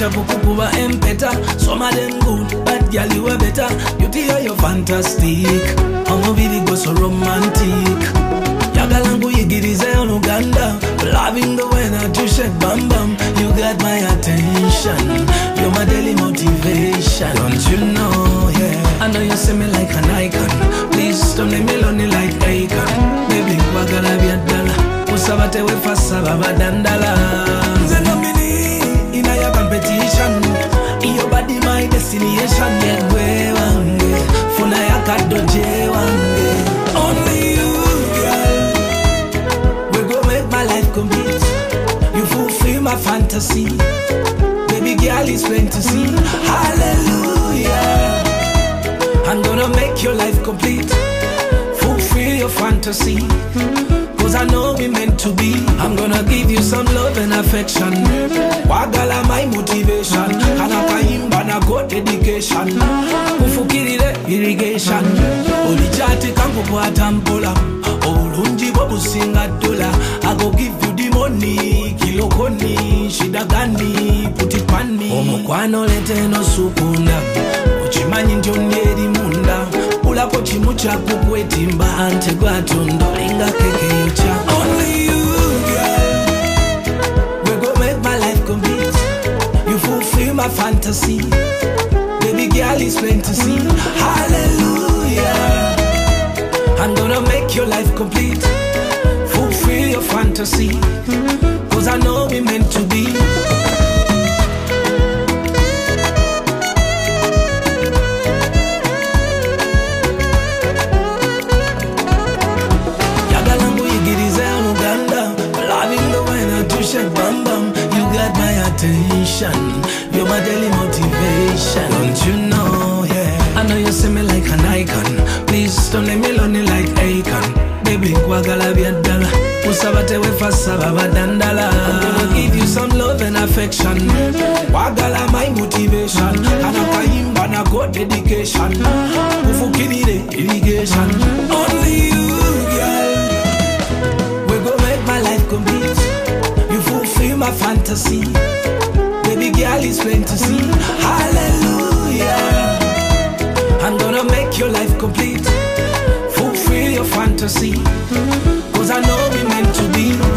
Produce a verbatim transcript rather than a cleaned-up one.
Kuja kukukuba empeta. Some of them good, but girl you are better. Beauty you're fantastic. I'ma be go so romantic. Yagalangu yigirize on Uganda. Loving the way that you shake bam bam. You got my attention. You're my daily motivation. Don't you know, yeah. I know you see me like an icon. Please don't let me lonely like Akon. Baby, wagala biadala. Usabate we fasa baba dandala. Nze nomini in your competition. Your body my destination. Yeah, we wange. Funa yakado je wange. Only you, girl. We go make my life complete. You fulfill my fantasy. Baby girl is plain to see. Hallelujah. I'm gonna make your life complete. Fulfill your fantasy. Cause I know we meant to be. I'm gonna give you some love and affection. Wagala my motivation. Kanaka imba na go dedication. Ufukirire irrigation. Olichati kangu kwa tampola. Olunji bobu singa dola. I go give you the money. Kilokoni, shida gani, put it pan me. Omukwano lete no supunda. Uchimanyi njonyeri munda. Ula kochi mucha kukwetimba. Ante kwa tundo linga keke yocha. Only you, girl. We go make my life complete. You fulfill my fantasy. Baby girl is plain to see. Hallelujah. I'm gonna make your life complete. Fulfill your fantasy. Cause I know we meant to be. Yagalangu yigirize on Uganda. Loving the way that you shake bam bam. You got my attention. You're my daily motivation. Don't you know, yeah. I know you see me like an icon. Please don't let me lonely like Akon. Baby, wagala biadala. Usabate we fasa baba dandala. I'm gonna give you some love and affection. Wagala my motivation. Kanaka imba na go dedication. Ufukirire irrigation. Only you, girl. We go make my life complete. You fulfill my fantasy. Baby girl is plain to see. Hallelujah. I'm gonna make your life complete. Fulfill your fantasy. Cause I know we meant to be.